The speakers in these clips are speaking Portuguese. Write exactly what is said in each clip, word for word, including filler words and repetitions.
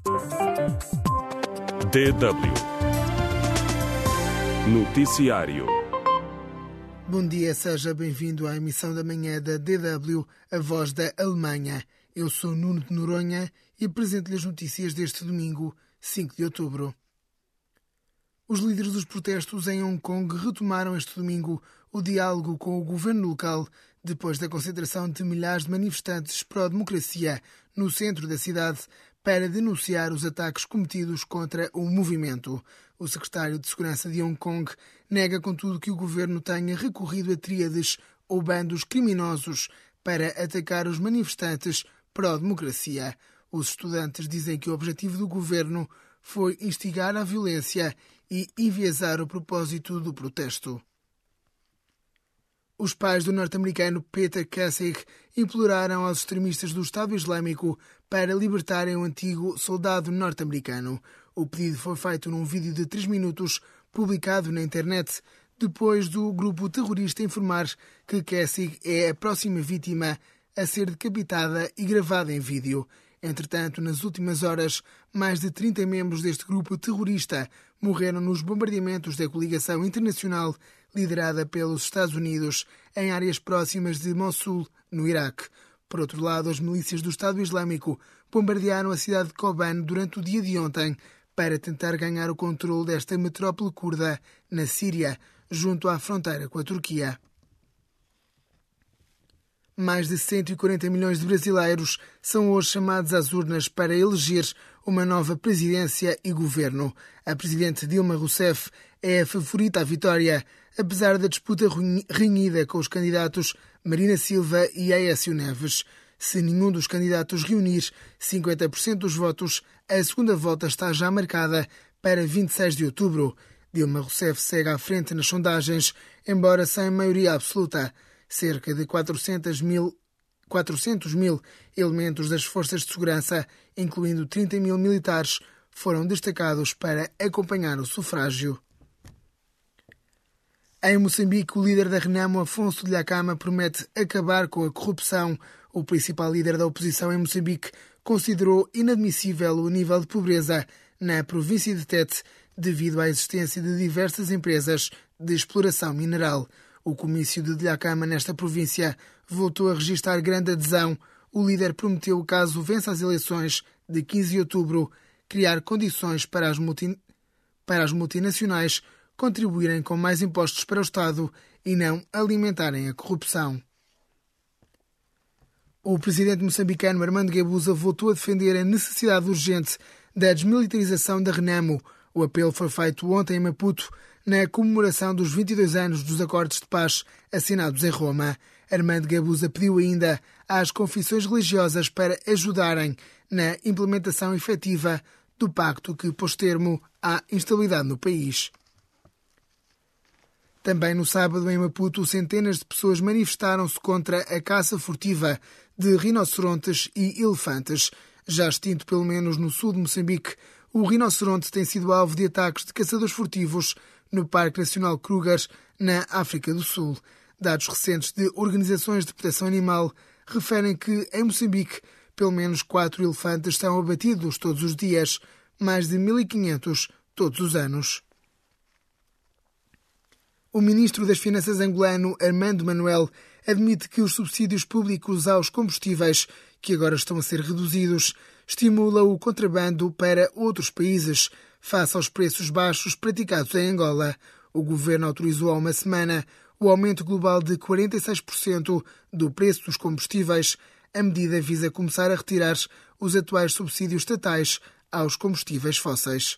D W Noticiário. Bom dia, seja bem-vindo à emissão da manhã da D W, a voz da Alemanha. Eu sou Nuno de Noronha e apresento-lhe as notícias deste domingo, cinco de outubro. Os líderes dos protestos em Hong Kong retomaram este domingo o diálogo com o governo local depois da concentração de milhares de manifestantes pró-democracia no centro da cidade para denunciar os ataques cometidos contra o movimento. O secretário de Segurança de Hong Kong nega, contudo, que o governo tenha recorrido a tríades ou bandos criminosos para atacar os manifestantes pró-democracia. Os estudantes dizem que o objetivo do governo foi instigar a violência e enviesar o propósito do protesto. Os pais do norte-americano Peter Kassig imploraram aos extremistas do Estado Islâmico para libertarem o antigo soldado norte-americano. O pedido foi feito num vídeo de três minutos publicado na internet, depois do grupo terrorista informar que Kassig é a próxima vítima a ser decapitada e gravada em vídeo. Entretanto, nas últimas horas, mais de trinta membros deste grupo terrorista morreram nos bombardeamentos da coligação internacional liderada pelos Estados Unidos em áreas próximas de Mossul, no Iraque. Por outro lado, as milícias do Estado Islâmico bombardearam a cidade de Kobane durante o dia de ontem para tentar ganhar o controle desta metrópole curda na Síria, junto à fronteira com a Turquia. Mais de cento e quarenta milhões de brasileiros são hoje chamados às urnas para eleger uma nova presidência e governo. A presidente Dilma Rousseff é a favorita à vitória, apesar da disputa renhida com os candidatos Marina Silva e Aécio Neves. Se nenhum dos candidatos reunir cinquenta por cento dos votos, a segunda volta está já marcada para vinte e seis de outubro. Dilma Rousseff segue à frente nas sondagens, embora sem maioria absoluta. Cerca de quatrocentos mil elementos das forças de segurança, incluindo trinta mil militares, foram destacados para acompanhar o sufrágio. Em Moçambique, o líder da Renamo, Afonso Dhlakama, promete acabar com a corrupção. O principal líder da oposição em Moçambique considerou inadmissível o nível de pobreza na província de Tete devido à existência de diversas empresas de exploração mineral. O comício de Dhlakama nesta província voltou a registrar grande adesão. O líder prometeu, caso vença as eleições de quinze de outubro, criar condições para as, multi... para as multinacionais contribuírem com mais impostos para o Estado e não alimentarem a corrupção. O presidente moçambicano Armando Guebuza voltou a defender a necessidade urgente da desmilitarização da Renamo. O apelo foi feito ontem em Maputo, na comemoração dos vinte e dois anos dos acordos de paz assinados em Roma. Armando Guebuza pediu ainda às confissões religiosas para ajudarem na implementação efetiva do pacto que pôs termo à instabilidade no país. Também no sábado, em Maputo, centenas de pessoas manifestaram-se contra a caça furtiva de rinocerontes e elefantes. Já extinto pelo menos no sul de Moçambique, o rinoceronte tem sido alvo de ataques de caçadores furtivos no Parque Nacional Kruger, na África do Sul. Dados recentes de organizações de proteção animal referem que, em Moçambique, pelo menos quatro elefantes são abatidos todos os dias, mais de mil e quinhentos todos os anos. O ministro das Finanças angolano, Armando Manuel, admite que os subsídios públicos aos combustíveis, que agora estão a ser reduzidos, estimulam o contrabando para outros países, face aos preços baixos praticados em Angola. O governo autorizou há uma semana o aumento global de quarenta e seis por cento do preço dos combustíveis. A medida visa começar a retirar os atuais subsídios estatais aos combustíveis fósseis.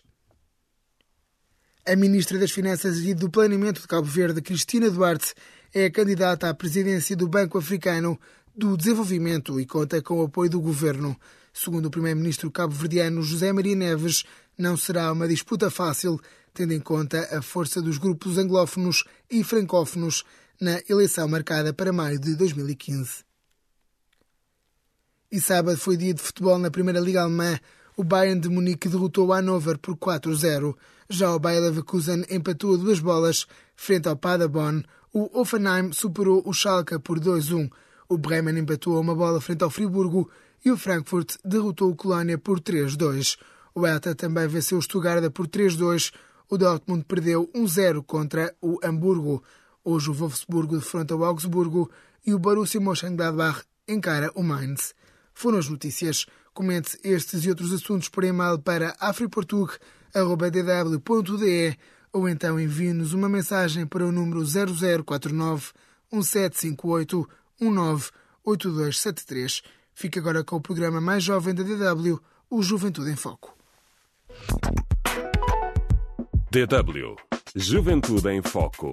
A ministra das Finanças e do Planeamento de Cabo Verde, Cristina Duarte, é a candidata à presidência do Banco Africano do Desenvolvimento e conta com o apoio do governo. Segundo o primeiro-ministro cabo-verdiano José Maria Neves, não será uma disputa fácil, tendo em conta a força dos grupos anglófonos e francófonos na eleição marcada para maio de dois mil e quinze. E sábado foi dia de futebol na Primeira Liga Alemã. O Bayern de Munique derrotou o Hannover por quatro a zero. Já o Bayer Leverkusen empatou a duas bolas frente ao Paderborn. O Hoffenheim superou o Schalke por dois a um. O Bremen empatou a uma bola frente ao Friburgo e o Frankfurt derrotou o Colónia por três a dois. O Hertha também venceu o Stuttgart por três a dois. O Dortmund perdeu um a zero contra o Hamburgo. Hoje o Wolfsburgo defronta o Augsburgo e o Borussia Mönchengladbach encara o Mainz. Foram as notícias. Comente estes e outros assuntos por e-mail para afriportug arroba d w ponto d e ou então envie-nos uma mensagem para o número zero zero quatro nove um sete cinco oito um nove oito dois sete três. Fique agora com o programa mais jovem da D W, o Juventude em Foco. D W. Juventude em Foco.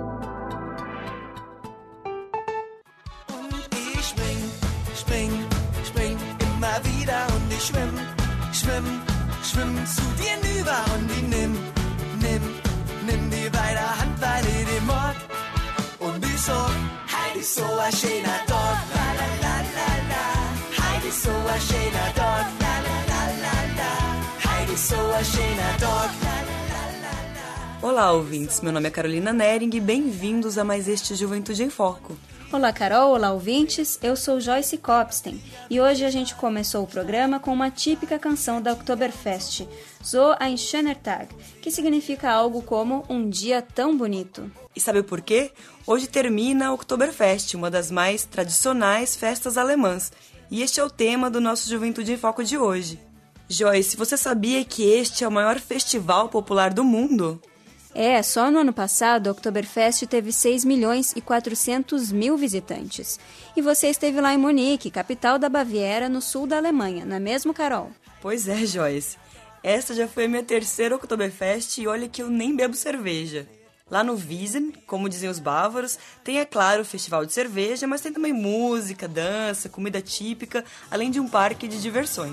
Schwimm, schwimm, schwimm zu dir hinüber und ich nimm, nimm, nimm die bei der Hand, weil ich dich mag. Und ich so, heil ist so ein schöner Tag, la la la la la. Heil ist so ein schöner Tag, la la la la la. Heil ist so ein schöner Tag, la la la la. Olá, ouvintes. Meu nome é Carolina Nering e bem-vindos a mais este Juventude em Foco. Olá, Carol. Olá, ouvintes. Eu sou Joyce Kopstein e hoje a gente começou o programa com uma típica canção da Oktoberfest, So ein schöner Tag, que significa algo como um dia tão bonito. E sabe por quê? Hoje termina a Oktoberfest, uma das mais tradicionais festas alemãs, e este é o tema do nosso Juventude em Foco de hoje. Joyce, você sabia que este é o maior festival popular do mundo? É, só no ano passado, a Oktoberfest teve seis milhões e quatrocentos mil visitantes. E você esteve lá em Munique, capital da Baviera, no sul da Alemanha, não é mesmo, Carol? Pois é, Joyce. Esta já foi a minha terceira Oktoberfest e olha que eu nem bebo cerveja. Lá no Wiesn, como dizem os bávaros, tem, é claro, o festival de cerveja, mas tem também música, dança, comida típica, além de um parque de diversões.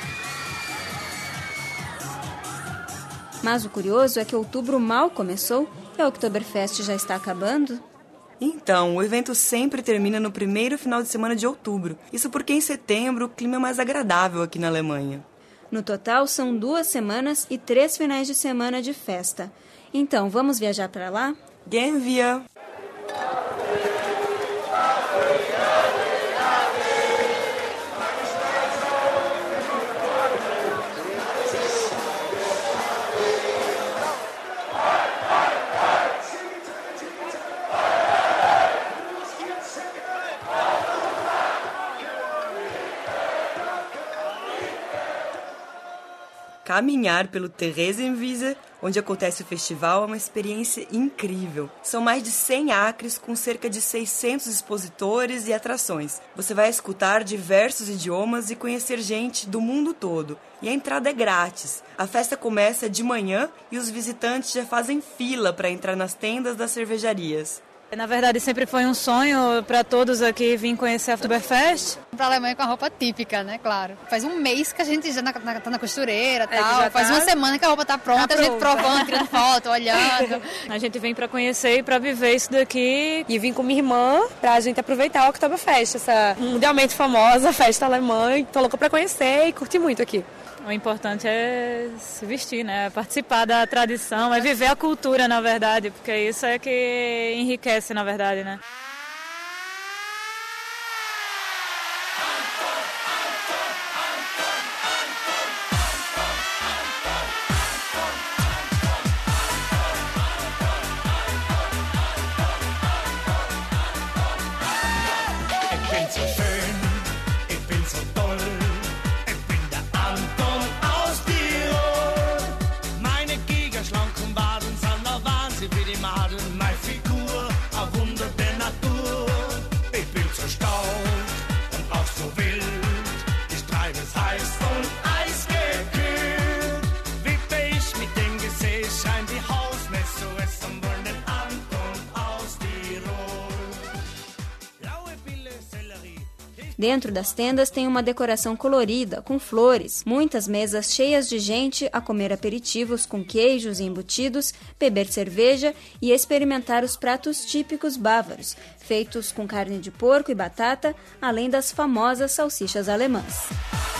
Mas o curioso é que outubro mal começou e a Oktoberfest já está acabando. Então, o evento sempre termina no primeiro final de semana de outubro. Isso porque em setembro o clima é mais agradável aqui na Alemanha. No total, são duas semanas e três finais de semana de festa. Então, vamos viajar para lá? Gehen wir! Caminhar pelo Theresienwiese, onde acontece o festival, é uma experiência incrível. São mais de cem acres com cerca de seiscentos expositores e atrações. Você vai escutar diversos idiomas e conhecer gente do mundo todo. E a entrada é grátis. A festa começa de manhã e os visitantes já fazem fila para entrar nas tendas das cervejarias. Na verdade, sempre foi um sonho para todos aqui vir conhecer a Oktoberfest. Para a Alemanha com a roupa típica, né? Claro. Faz um mês que a gente já na, na, tá na costureira e é, tal. Faz tá... uma semana que a roupa tá pronta, tá a gente provando, tirando foto, olhando. A gente vem para conhecer e para viver isso daqui. E vim com minha irmã para a gente aproveitar a Oktoberfest, essa mundialmente famosa festa alemã. E tô louca para conhecer e curtir muito aqui. O importante é se vestir, né? Participar da tradição, é viver a cultura, na verdade, porque isso é que enriquece, na verdade, né? Dentro das tendas tem uma decoração colorida, com flores, muitas mesas cheias de gente a comer aperitivos com queijos e embutidos, beber cerveja e experimentar os pratos típicos bávaros, feitos com carne de porco e batata, além das famosas salsichas alemãs.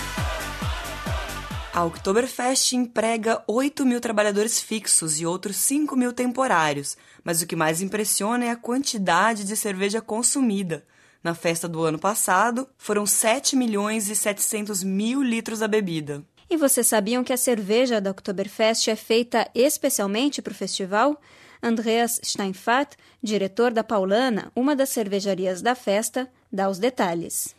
A Oktoberfest emprega oito mil trabalhadores fixos e outros cinco mil temporários, mas o que mais impressiona é a quantidade de cerveja consumida. Na festa do ano passado, foram sete milhões e setecentos mil litros da bebida. E vocês sabiam que a cerveja da Oktoberfest é feita especialmente para o festival? Andreas Steinfath, diretor da Paulana, uma das cervejarias da festa, dá os detalhes.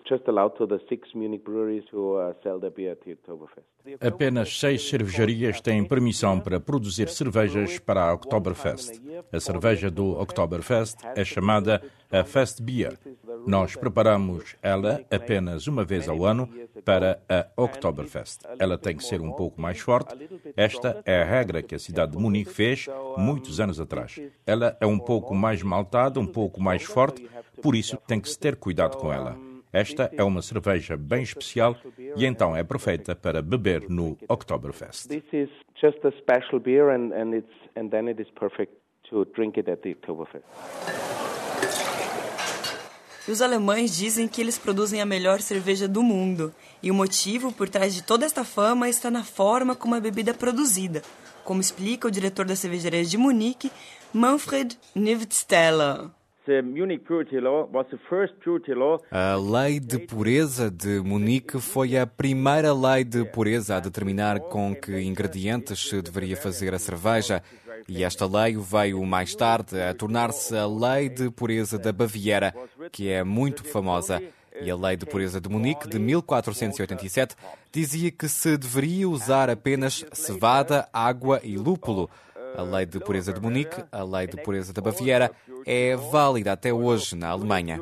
Apenas seis cervejarias têm permissão para produzir cervejas para a Oktoberfest. A cerveja do Oktoberfest é chamada a Fest Beer. Nós preparamos ela apenas uma vez ao ano para a Oktoberfest. Ela tem que ser um pouco mais forte. Esta é a regra que a cidade de Munique fez muitos anos atrás. Ela é um pouco mais maltada, um pouco mais forte, por isso tem que se ter cuidado com ela. Esta é uma cerveja bem especial e então é perfeita para beber no Oktoberfest. This is just a special beer and, and, it's, and then it is perfect to drink it at the Oktoberfest. E os alemães dizem que eles produzem a melhor cerveja do mundo. E o motivo por trás de toda esta fama está na forma como a bebida é produzida, como explica o diretor da cervejaria de Munique, Manfred Nivtsteller. A Lei de Pureza de Munique foi a primeira lei de pureza a determinar com que ingredientes se deveria fazer a cerveja. E esta lei veio mais tarde a tornar-se a Lei de Pureza da Baviera, que é muito famosa. E a Lei de Pureza de Munique, de mil quatrocentos e oitenta e sete, dizia que se deveria usar apenas cevada, água e lúpulo. A Lei de Pureza de Munique, a Lei de Pureza da Baviera, é válida até hoje na Alemanha.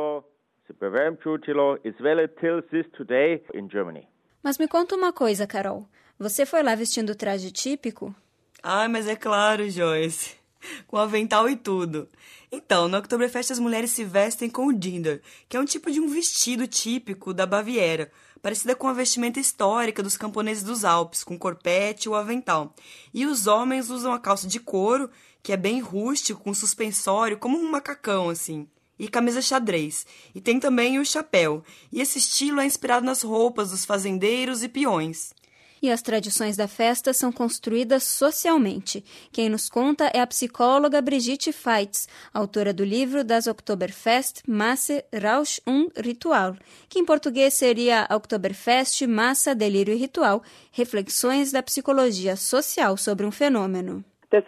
Mas me conta uma coisa, Carol. Você foi lá vestindo traje típico? Ah, mas é claro, Joyce. Com avental e tudo. Então, no Oktoberfest as mulheres se vestem com o Dinder, que é um tipo de um vestido típico da Baviera, parecida com a vestimenta histórica dos camponeses dos Alpes, com corpete ou avental. E os homens usam a calça de couro, que é bem rústico, com suspensório, como um macacão, assim. E camisa xadrez. E tem também o chapéu. E esse estilo é inspirado nas roupas dos fazendeiros e peões. E as tradições da festa são construídas socialmente. Quem nos conta é a psicóloga Brigitte Feitz, autora do livro das Oktoberfest Masse, Rausch und Ritual, que em português seria Oktoberfest, Massa, Delírio e Ritual, reflexões da psicologia social sobre um fenômeno.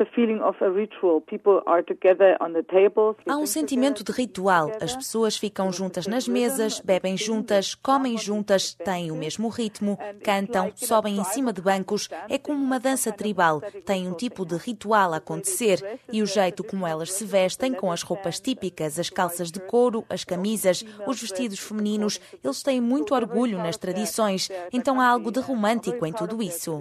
Há um sentimento de ritual. As pessoas ficam juntas nas mesas, bebem juntas, comem juntas, têm o mesmo ritmo, cantam, sobem em cima de bancos. É como uma dança tribal. Tem um tipo de ritual a acontecer. E o jeito como elas se vestem, com as roupas típicas, as calças de couro, as camisas, os vestidos femininos, eles têm muito orgulho nas tradições. Então há algo de romântico em tudo isso.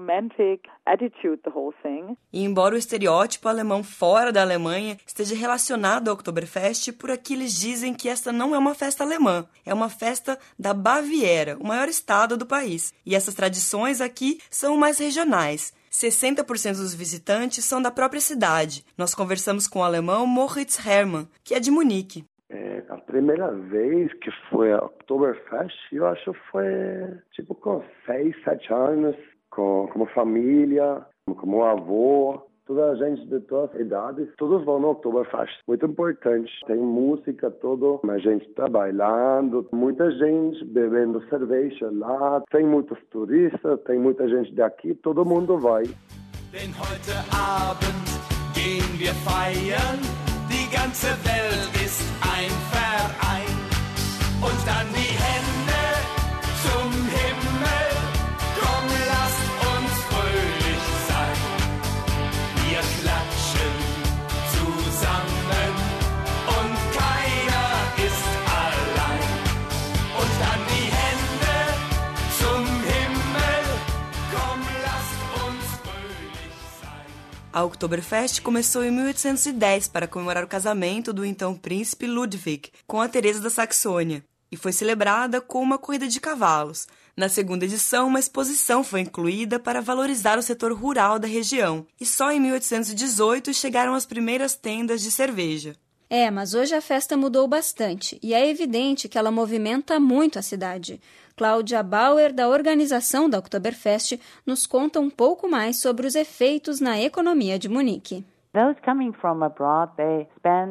E embora o estereótipo alemão fora da Alemanha esteja relacionado ao Oktoberfest, por aqui eles dizem que esta não é uma festa alemã, é uma festa da Baviera, o maior estado do país. E essas tradições aqui são mais regionais. sessenta por cento dos visitantes são da própria cidade. Nós conversamos com o alemão Moritz Hermann, que é de Munique. É, a primeira vez que foi a Oktoberfest, eu acho que foi tipo com seis, sete anos, com, como família, como avô, toda a gente de todas as idades, todos vão no Oktoberfest. Muito importante. Tem música, tudo, a gente está bailando, muita gente bebendo cerveja lá, tem muitos turistas, tem muita gente daqui, todo mundo vai. Denn heute Abend gehen wir feiern, die ganze Welt ist ein Verein. Und dann die Hände zum Himmel, komm, lasst uns fröhlich sein. Wir klatschen zusammen und keiner ist allein. Und dann die Hände zum Himmel, komm, lasst uns fröhlich sein. A Oktoberfest começou em mil oitocentos e dez para comemorar o casamento do então príncipe Ludwig com a Teresa da Saxônia e foi celebrada com uma corrida de cavalos. Na segunda edição, uma exposição foi incluída para valorizar o setor rural da região. E só em mil oitocentos e dezoito chegaram as primeiras tendas de cerveja. É, mas hoje a festa mudou bastante e é evidente que ela movimenta muito a cidade. Cláudia Bauer, da organização da Oktoberfest, nos conta um pouco mais sobre os efeitos na economia de Munique. Those coming from abroad, they spend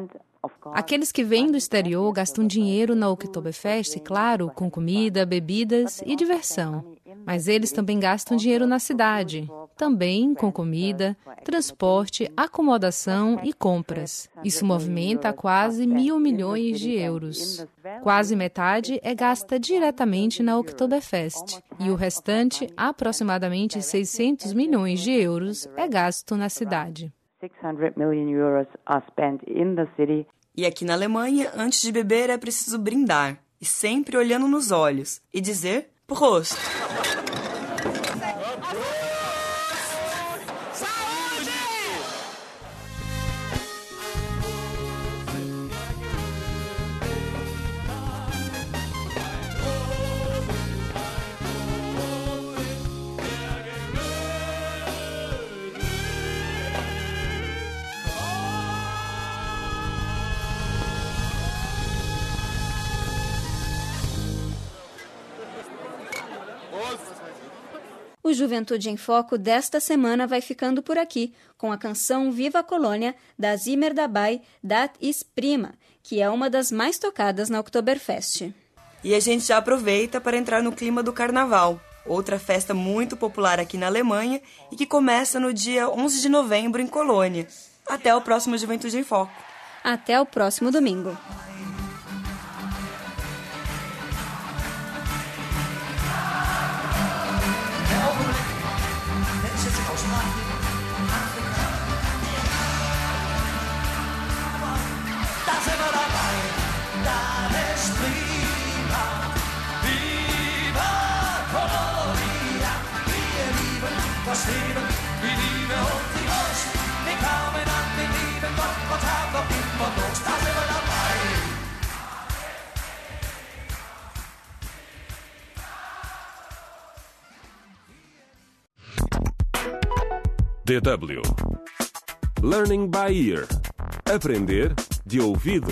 Aqueles que vêm do exterior gastam dinheiro na Oktoberfest, claro, com comida, bebidas e diversão. Mas eles também gastam dinheiro na cidade, também com comida, transporte, acomodação e compras. Isso movimenta quase mil milhões de euros. Quase metade é gasta diretamente na Oktoberfest e o restante, aproximadamente seiscentos milhões de euros, é gasto na cidade. E aqui na Alemanha, antes de beber é preciso brindar, e sempre olhando nos olhos, e dizer Prost! O Juventude em Foco desta semana vai ficando por aqui, com a canção Viva a Colônia, da Zimmer dabei, Dat ist prima, que é uma das mais tocadas na Oktoberfest. E a gente já aproveita para entrar no clima do Carnaval, outra festa muito popular aqui na Alemanha e que começa no dia onze de novembro em Colônia. Até o próximo Juventude em Foco. Até o próximo domingo. D W Learning by Ear. Aprender de ouvido.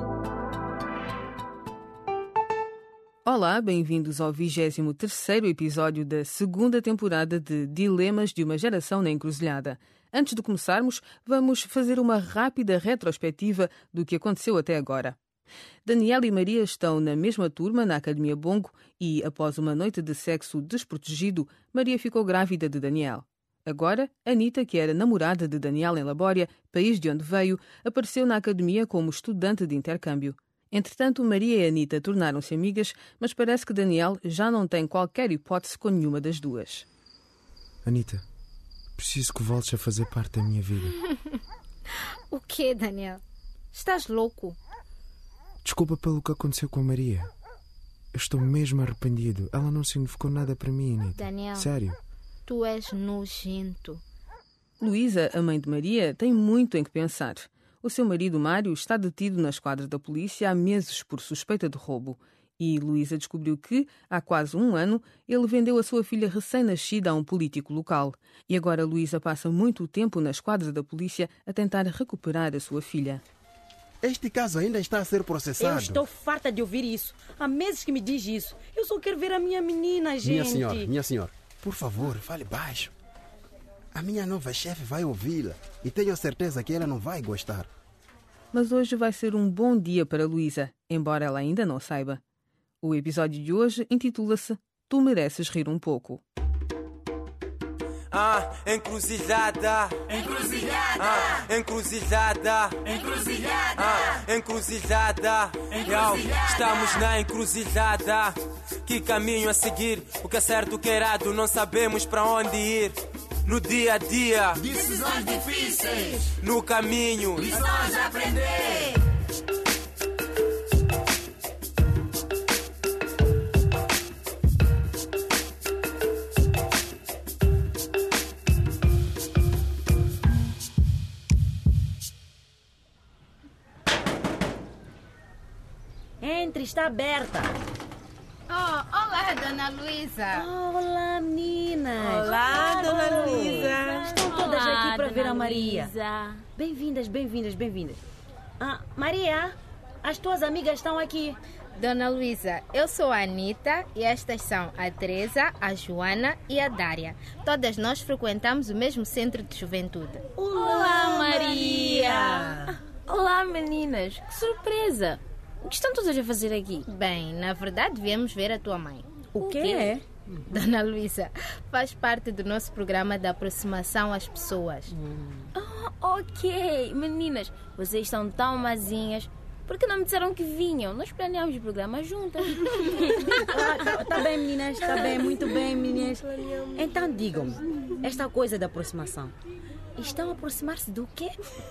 Olá, bem-vindos ao vigésimo terceiro episódio da segunda temporada de Dilemas de uma Geração na Encruzilhada. Antes de começarmos, vamos fazer uma rápida retrospectiva do que aconteceu até agora. Daniel e Maria estão na mesma turma na Academia Bongo e, após uma noite de sexo desprotegido, Maria ficou grávida de Daniel. Agora, Anita, que era namorada de Daniel em Labória, país de onde veio, apareceu na academia como estudante de intercâmbio. Entretanto, Maria e Anita tornaram-se amigas, mas parece que Daniel já não tem qualquer hipótese com nenhuma das duas. Anita, preciso que voltes a fazer parte da minha vida. O quê, Daniel? Estás louco? Desculpa pelo que aconteceu com a Maria. Eu estou mesmo arrependido. Ela não significou nada para mim, Anita. Daniel, sério. Tu és nojento. Luísa, a mãe de Maria, tem muito em que pensar. O seu marido Mário está detido na esquadra da polícia há meses por suspeita de roubo. E Luísa descobriu que, há quase um ano, ele vendeu a sua filha recém-nascida a um político local. E agora Luísa passa muito tempo na esquadra da polícia a tentar recuperar a sua filha. Este caso ainda está a ser processado. Eu estou farta de ouvir isso. Há meses que me diz isso. Eu só quero ver a minha menina, gente. Minha senhora, minha senhora, por favor, fale baixo. A minha nova chefe vai ouvi-la e tenho certeza que ela não vai gostar. Mas hoje vai ser um bom dia para Luísa, embora ela ainda não saiba. O episódio de hoje intitula-se Tu Mereces Rir um Pouco. Ah, encruzilhada, encruzilhada, ah, encruzilhada, encruzilhada, ah, encruzilhada, encruzilhada. Estamos na encruzilhada. Que caminho a seguir? O que é certo, o que é errado? Não sabemos para onde ir. No dia a dia, decisões difíceis. No caminho, lições a aprender. Entre, está aberta. Oh, olá, Dona Luísa. Oh, olá, meninas. Olá, oh, Dona Luísa. Estão todas olá, aqui para ver a Maria. Luísa. Bem-vindas, bem-vindas, bem-vindas. Ah, Maria, as tuas amigas estão aqui. Dona Luísa, eu sou a Anita e estas são a Teresa, a Joana e a Dária. Todas nós frequentamos o mesmo centro de juventude. Olá, Maria. Olá, meninas. Que surpresa. O que estão todas a fazer aqui? Bem, na verdade viemos ver a tua mãe. O que é? Dona Luísa, faz parte do nosso programa de aproximação às pessoas. Hum. Oh, ok. Meninas, vocês são tão mazinhas. Por que não me disseram que vinham? Nós planeamos o programa juntas. ah, tá, tá bem, meninas. Tá bem, muito bem, meninas. Então digam-me, esta coisa da aproximação, estão a aproximar-se do quê?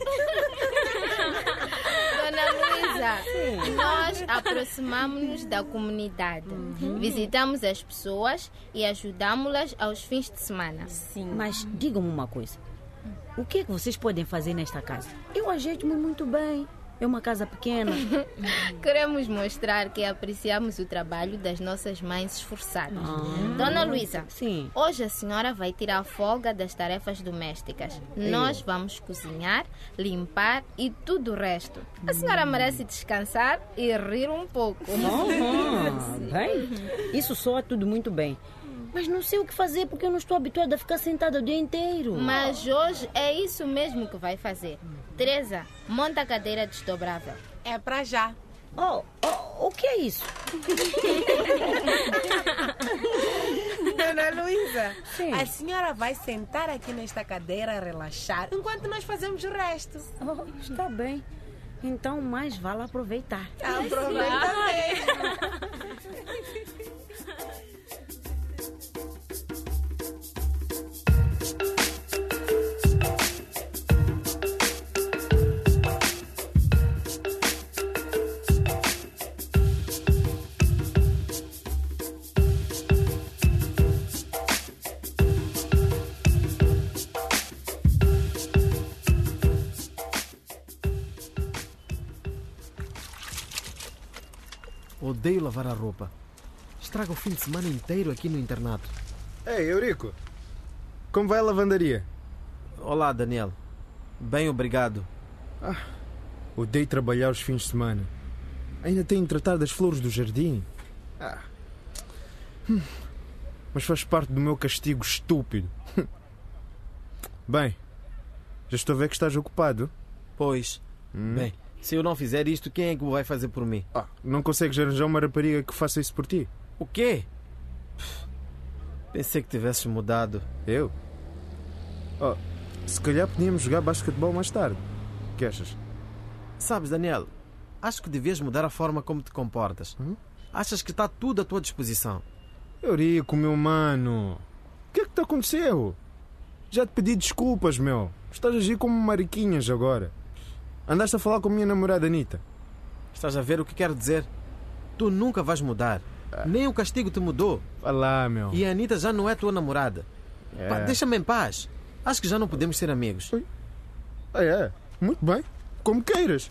Dona Luísa, nós aproximamos-nos da comunidade. Uhum. Visitamos as pessoas e ajudamos-las aos fins de semana. Sim. Mas digam-me uma coisa. O que é que vocês podem fazer nesta casa? Eu ajeito-me muito bem. É uma casa pequena. Queremos mostrar que apreciamos o trabalho das nossas mães esforçadas. Ah. Dona Luísa, sim. Hoje a senhora vai tirar folga das tarefas domésticas. Eu. Nós vamos cozinhar, limpar e tudo o resto. A senhora merece descansar e rir um pouco. Ah, bem, isso soa tudo muito bem. Mas não sei o que fazer porque eu não estou habituada a ficar sentada o dia inteiro. Mas hoje é isso mesmo que vai fazer. Teresa, monta a cadeira desdobrável. É pra já. Oh, oh, o que é isso? Dona Luísa, a senhora vai sentar aqui nesta cadeira a relaxar enquanto nós fazemos o resto. Oh, está bem. Então mais vale aproveitar. Aproveita mesmo. Odeio lavar a roupa. Estraga o fim de semana inteiro aqui no internato. Ei, Eurico. Como vai a lavandaria? Olá, Daniel. Bem, obrigado. Ah, odeio trabalhar os fins de semana. Ainda tenho de tratar das flores do jardim. Ah. Hum. Mas faz parte do meu castigo estúpido. Bem, já estou a ver que estás ocupado. Pois. Hum. Bem, se eu não fizer isto, quem é que o vai fazer por mim? Ah, não consegues arranjar uma rapariga que faça isso por ti? O quê? Pensei que tivesses mudado. Eu? Oh, se calhar podíamos jogar basquetebol mais tarde. O que achas? Sabes, Daniel, acho que devias mudar a forma como te comportas. Hum? Achas que está tudo à tua disposição. Eurico, meu mano. O que é que te aconteceu? Já te pedi desculpas, meu. Estás a agir como mariquinhas agora. Andaste a falar com a minha namorada Anitta. Estás a ver o que quero dizer? Tu nunca vais mudar. Ah. Nem o castigo te mudou. Vai lá, meu. E a Anitta já não é tua namorada. É. Pá, deixa-me em paz. Acho que já não podemos ser amigos. Ah, é? Muito bem. Como queiras.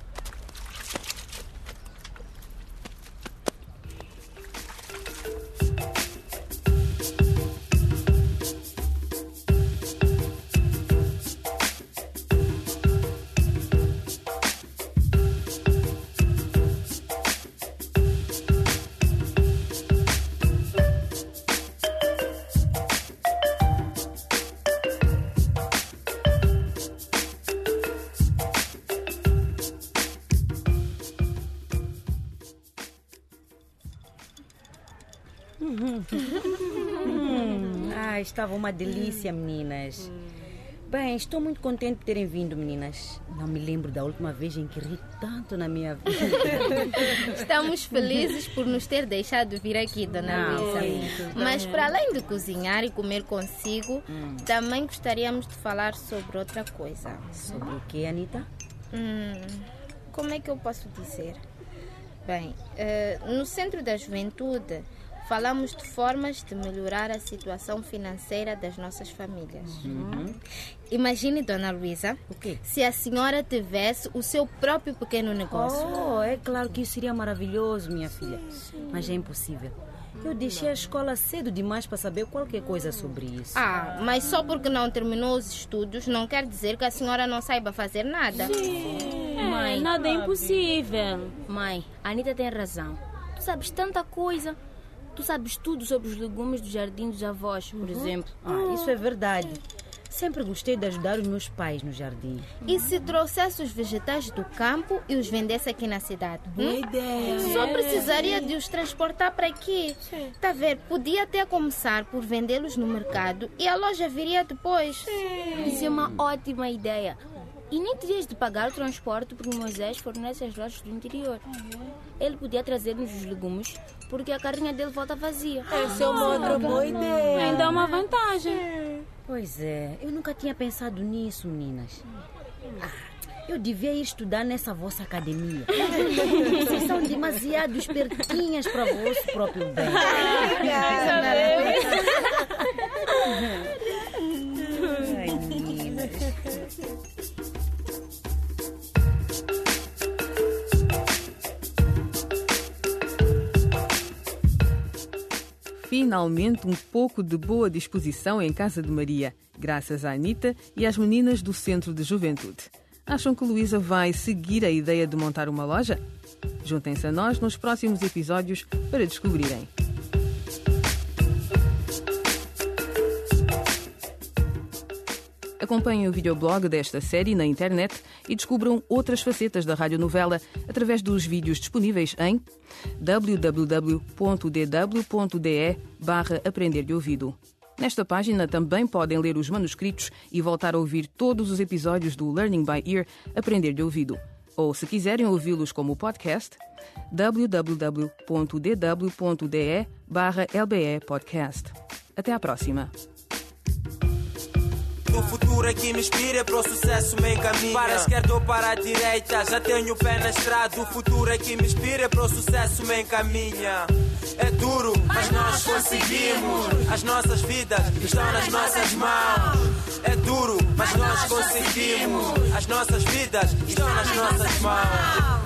hum, ah, estava uma delícia, meninas. Bem, estou muito contente por terem vindo, meninas. Não me lembro da última vez em que ri tanto na minha vida. Estamos felizes por nos ter deixado vir aqui, Dona Luísa. Mas para além de cozinhar e comer consigo, hum. também gostaríamos de falar sobre outra coisa. Sobre o que, Anitta? Hum, como é que eu posso dizer? Bem, uh, no Centro da Juventude falamos de formas de melhorar a situação financeira das nossas famílias. Uhum. Imagine, Dona Luísa, o quê? Se a senhora tivesse o seu próprio pequeno negócio. Oh, é claro que isso seria maravilhoso, minha filha. Sim. Mas é impossível. Eu deixei a escola cedo demais para saber qualquer coisa sobre isso. Ah, mas só porque não terminou os estudos não quer dizer que a senhora não saiba fazer nada. Sim. É, mãe, nada é impossível. Mãe, a Anitta tem razão. Tu sabes tanta coisa. Tu sabes tudo sobre os legumes do jardim dos avós, por uhum. exemplo. Ah, isso é verdade. Sempre gostei de ajudar os meus pais no jardim. E se trouxesse os vegetais do campo e os vendesse aqui na cidade? Boa hum? ideia. Só precisaria de os transportar para aqui. Sim. Tá a ver? Podia até começar por vendê-los no mercado e a loja viria depois. Sim. Isso é uma ótima ideia. E nem terias de pagar o transporte porque Moisés fornece as lojas do interior. Ele podia trazer-nos os legumes porque a carrinha dele volta vazia. Essa é uma outra boa ideia. Ainda é uma vantagem. Pois é, eu nunca tinha pensado nisso, meninas. Ah, eu devia ir estudar nessa vossa academia. Vocês são demasiado espertinhas para o vosso próprio bem. Ai, meninas. Finalmente, um pouco de boa disposição em casa de Maria, graças à Anitta e às meninas do Centro de Juventude. Acham que Luísa vai seguir a ideia de montar uma loja? Juntem-se a nós nos próximos episódios para descobrirem. Acompanhem o videoblog desta série na internet e descubram outras facetas da radionovela através dos vídeos disponíveis em w w w ponto d w ponto d e barra aprender de ouvido. Nesta página também podem ler os manuscritos e voltar a ouvir todos os episódios do Learning by Ear Aprender de Ouvido. Ou, se quiserem ouvi-los como podcast, w w w ponto d w ponto d e barra l b e podcast. Até à próxima! O futuro é que me inspira, para o sucesso me encaminha. Para a esquerda ou para a direita, já tenho o pé na estrada. O futuro é que me inspira, para o sucesso me encaminha. É duro, mas nós conseguimos. As nossas vidas estão nas nossas mãos. É duro, mas nós conseguimos. As nossas vidas estão nas nossas mãos.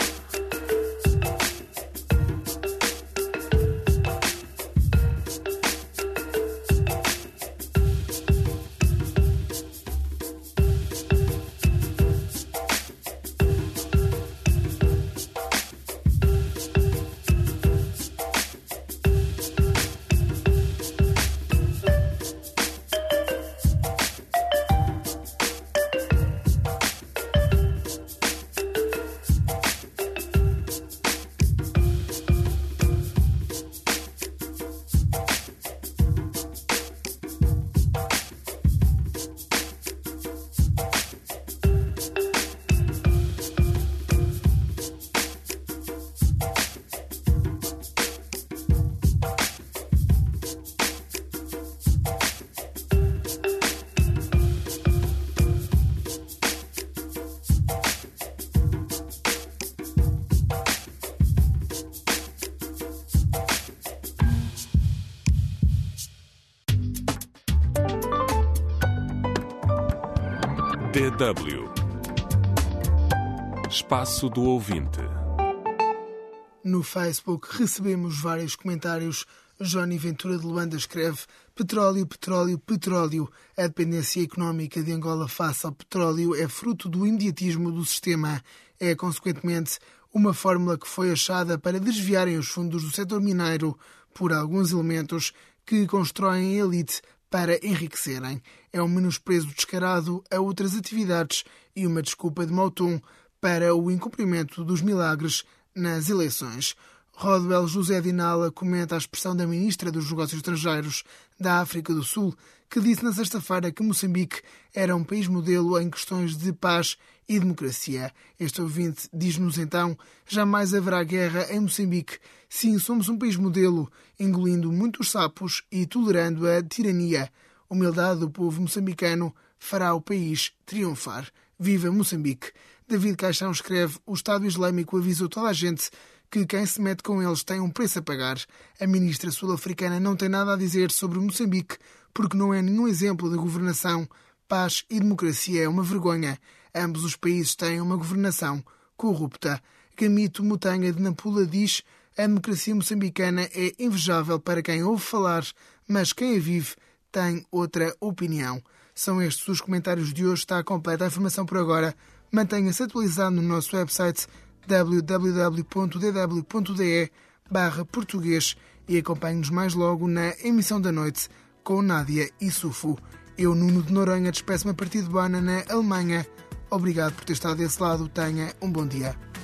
D W Espaço do Ouvinte. No Facebook recebemos vários comentários. Johnny Ventura de Luanda escreve: petróleo, petróleo, petróleo. A dependência económica de Angola face ao petróleo é fruto do imediatismo do sistema. É, consequentemente, uma fórmula que foi achada para desviarem os fundos do setor mineiro por alguns elementos que constroem a elite para enriquecerem. É um menosprezo descarado a outras atividades e uma desculpa de mau tom para o incumprimento dos milagres nas eleições. Rodwell José Dinala comenta a expressão da Ministra dos Negócios Estrangeiros da África do Sul, que disse na sexta-feira que Moçambique era um país modelo em questões de paz e democracia. Este ouvinte diz-nos então: jamais haverá guerra em Moçambique. Sim, somos um país modelo, engolindo muitos sapos e tolerando a tirania. Humildade do povo moçambicano fará o país triunfar. Viva Moçambique! David Caixão escreve: o Estado Islâmico avisou toda a gente que quem se mete com eles tem um preço a pagar. A ministra sul-africana não tem nada a dizer sobre Moçambique, porque não é nenhum exemplo de governação. Paz e democracia é uma vergonha. Ambos os países têm uma governação corrupta. Gamito Mutanga de Nampula diz: a democracia moçambicana é invejável para quem ouve falar, mas quem a vive tem outra opinião. São estes os comentários de hoje. Está completa a informação por agora. Mantenha-se atualizado no nosso website w w w ponto d w ponto d e barra português e acompanhe-nos mais logo na emissão da noite com Nádia e Sufo. Eu, Nuno de Noronha, despeço-me a partir de Bonn, na Alemanha. Obrigado por ter estado desse lado. Tenha um bom dia.